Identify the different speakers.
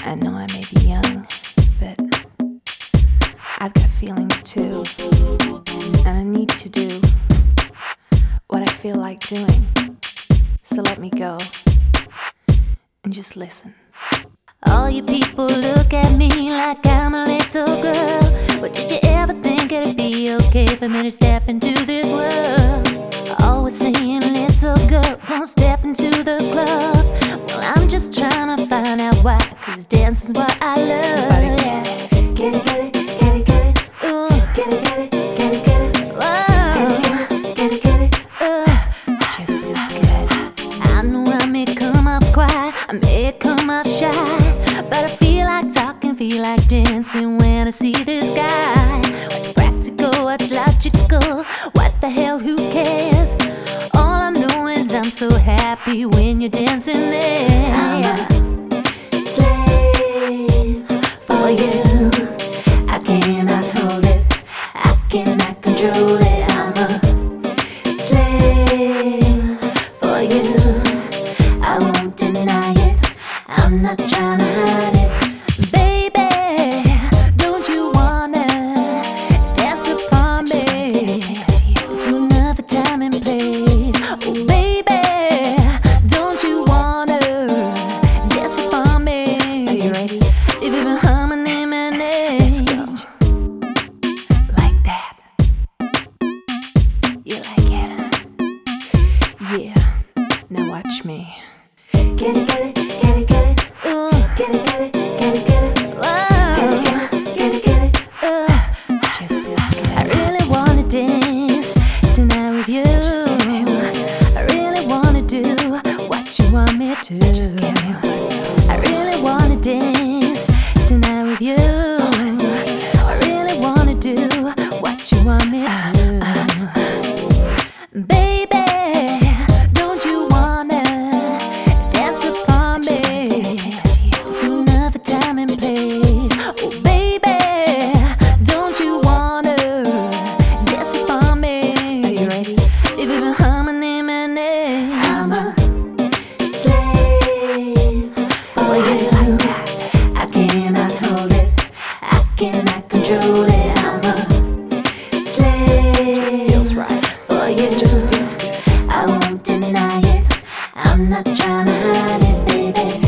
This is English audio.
Speaker 1: I know I may be young, but I've got feelings too, and I need to do what I feel like doing. So let me go and just listen.
Speaker 2: All you people look at me like I'm a little girl. But did you ever think it'd be okay for me to step into this world? Always saying little girl, don't step into the club. Well, I'm just trying to find out why, 'cause dance is what I love. Yeah. Get it, get it, get it, get it. Ooh. Get it, get it, get it, get it. Whoa. Get it, get it,
Speaker 1: It just feels good.
Speaker 2: I know I may come off quiet, I may come off shy, but I feel like talking, feel like dancing when I see this guy. What's practical, what's logical, what the hell, who cares? All I know is I'm so happy when you're dancing there. I'm a slave for you. I cannot hold it, I cannot control it. I'm a slave for you. I won't deny it, I'm not trying to hide it. Baby, don't you wanna dance upon me?
Speaker 1: Dance next to you.
Speaker 2: To another time and place. Oh baby, don't you wanna dance upon me?
Speaker 1: Are you ready?
Speaker 2: If you've been humming in my name,
Speaker 1: Let's go. Like that. You like it? Yeah. Now watch me.
Speaker 2: get it, get it, get it, get it. Ooh. Get it, get it, get it, get it. Whoa. Get it, get it,
Speaker 1: It just feels good.
Speaker 2: I really wanna dance tonight with you.
Speaker 1: Just give me myself.
Speaker 2: I really wanna do what you want me to.
Speaker 1: Just give me myself.
Speaker 2: I really wanna dance tonight with you. I really wanna do what you want me to. Baby, don't you wanna dance upon me?
Speaker 1: Dance next to you.
Speaker 2: To another time and place. Oh baby, don't you wanna dance upon me?
Speaker 1: Are you ready?
Speaker 2: If you've been humming in my name, I'm a slave for you.
Speaker 1: Like that.
Speaker 2: I cannot hold it, I cannot control it. I'm a slave.
Speaker 1: Just feels right.
Speaker 2: For you.
Speaker 1: Just feels good.
Speaker 2: I won't deny it, I'm not trying to hide it, baby.